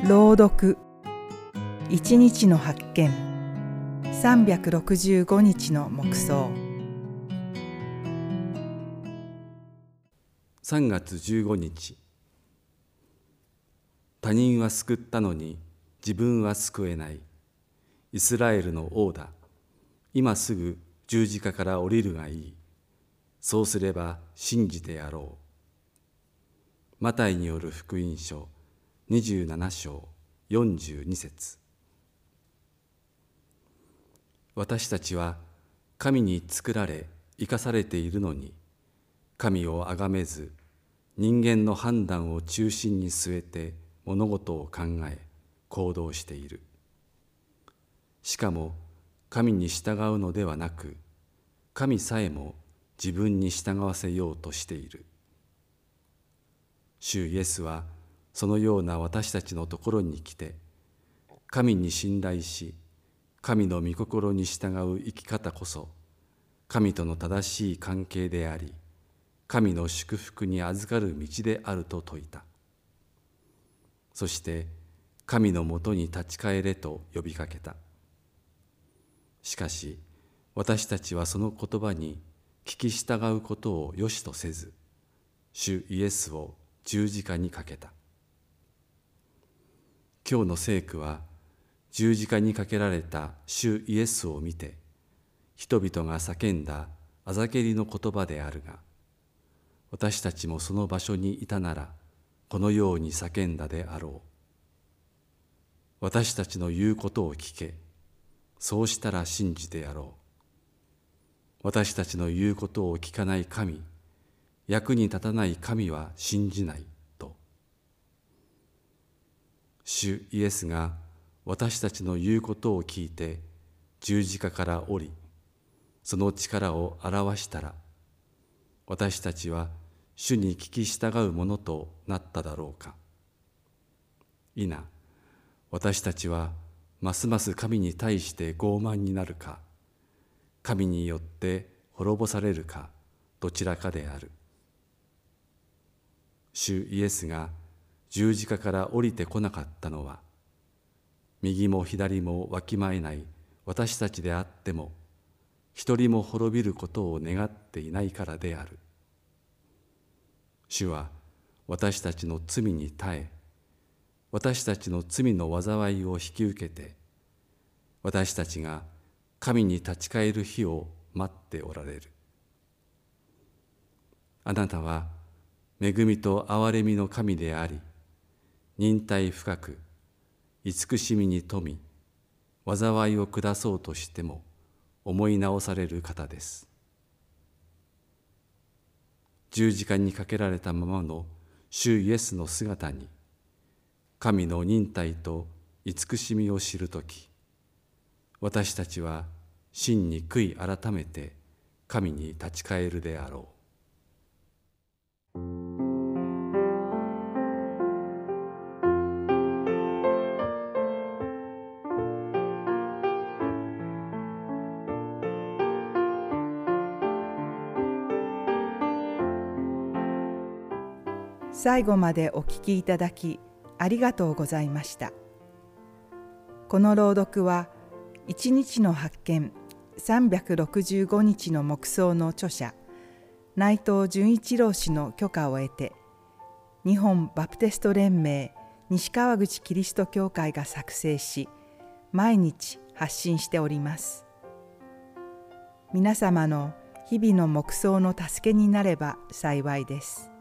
朗読一日の発見365日の黙想。 3月15日。他人は救ったのに自分は救えない。イスラエルの王だ。今すぐ十字架から降りるがいい。そうすれば信じてやろう。マタイによる福音書27章42節。私たちは神に作られ生かされているのに、神を崇めず人間の判断を中心に据えて物事を考え行動している。しかも神に従うのではなく、神さえも自分に従わせようとしている。主イエスはそのような私たちのところに来て、神に信頼し、神の御心に従う生き方こそ、神との正しい関係であり、神の祝福に預かる道であると説いた。そして、神のもとに立ち返れと呼びかけた。しかし、私たちはその言葉に聞き従うことをよしとせず、主イエスを十字架にかけた。今日の聖句は、十字架にかけられた主イエスを見て、人々が叫んだあざけりの言葉であるが、私たちもその場所にいたなら、このように叫んだであろう。私たちの言うことを聞け。そうしたら信じてやろう。私たちの言うことを聞かない神、役に立たない神は信じないと。主イエスが私たちの言うことを聞いて十字架から降り、その力を表したら、私たちは主に聞き従うものとなっただろうか。否、私たちはますます神に対して傲慢になるか、神によって滅ぼされるか、どちらかである。主イエスが十字架から降りてこなかったのは、右も左もわきまえない私たちであっても、一人も滅びることを願っていないからである。主は私たちの罪に耐え、私たちの罪の災いを引き受けて、私たちが神に立ち返る日を待っておられる。あなたは恵みと憐れみの神であり、忍耐深く、慈しみに富み、災いを下そうとしても思い直される方です。十字架にかけられたままの主イエスの姿に、神の忍耐と慈しみを知るとき、私たちは真に悔い改めて神に立ち返るであろう。 最後までお聞きいただきありがとうございました。この朗読は一日の発見365日の黙想の著者内藤純一郎氏の許可を得て、日本バプテスト連盟西川口キリスト教会が作成し、毎日発信しております。皆様の日々の黙想の助けになれば幸いです。